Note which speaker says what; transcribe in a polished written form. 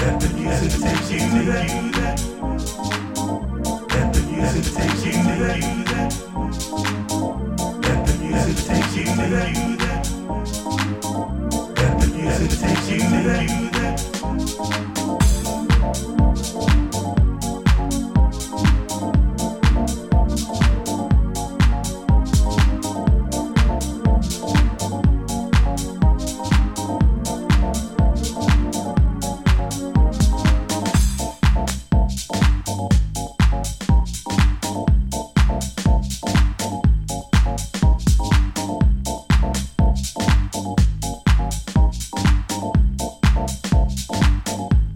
Speaker 1: Let the music take you there. Let the music take you there. Let the music take you there. Let the music take you there.